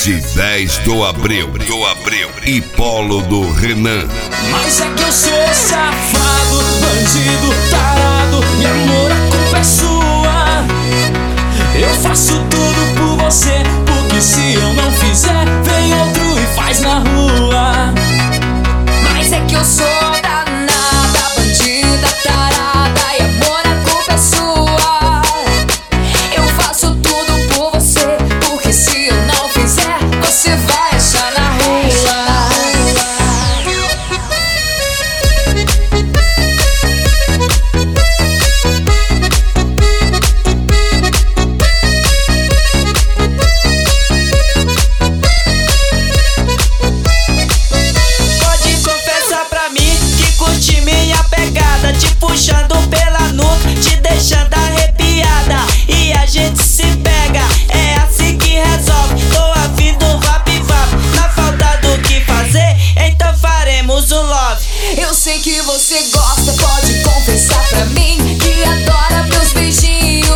710 do Abreu e Polo do Renan. Mas é que eu sou safado, bandido, tarado, e amor, a culpa é sua. Eu faço tudo por você, porque se eu não fizer, vem outro e faz na rua. Mas é que eu sou danada, bandida, tarada, e amor, a culpa é sua. Eu faço tudo por você, porque se eu não fizer, você vai achar na rua. Puxando pela nuca, te deixando arrepiada, e a gente se pega, é assim que resolve. Tô a fim do vap-vap, na falta do que fazer, então faremos um love. Eu sei que você gosta, pode confessar pra mim que adora meus beijinhos.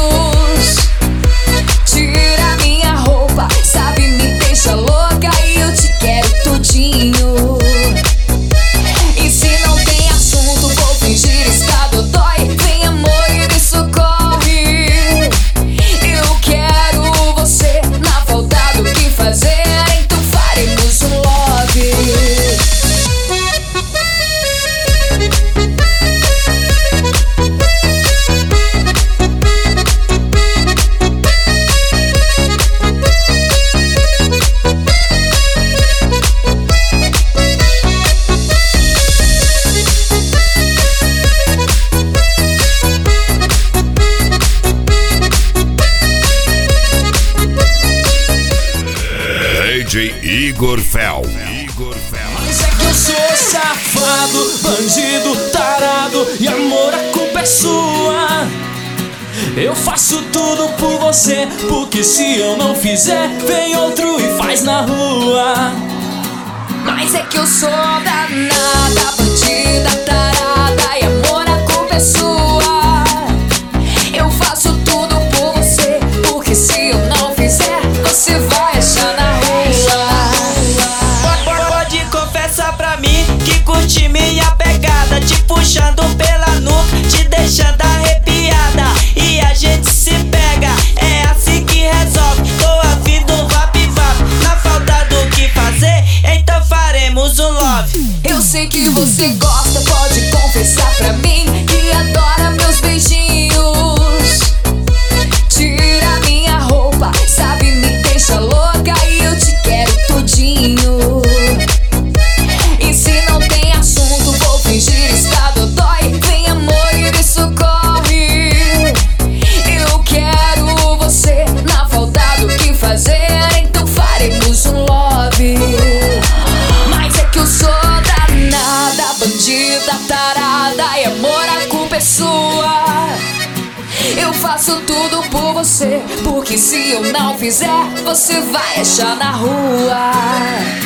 Tira minha roupa, sabe, me deixa louca, e eu te quero tudinho. E se não tem assunto, vou fingir estar dodói. Vem amor e me socorre. Eu quero você, na falta do que fazer, então faremos um love. DJ Igor Fel. Mas é que eu sou safado, bandido, tarado, e amor, a culpa é sua. Eu faço tudo por você, porque se eu não fizer, vem outro e faz na rua. Mas é que eu sou danada, bandida, tarada, e amor, a culpa é sua. Eu faço tudo por você, porque se eu não fizer, você vai achar na rua. Pode confessar pra mim que curte minha pegada, te puxando pela nuca, te deixando arrepiada, e a gente se pega, é assim que resolve. Tô a fim do vap-vap, na falta do que fazer, então faremos um love. Eu sei que você gosta, pode confessar pra mim que adora meus beijinhos. Tira minha roupa, sabe, me deixa louca, e eu te quero tudinho. E se não tem assunto, vou fingir estar dodói. Vem amor e me socorre. Eu quero você, na falta do que fazer, então faremos um love. Mas é que eu sou danada, bandida, tarada, e amor, a culpa é sua. Eu faço tudo por você, porque se eu não fizer, você vai achar na rua.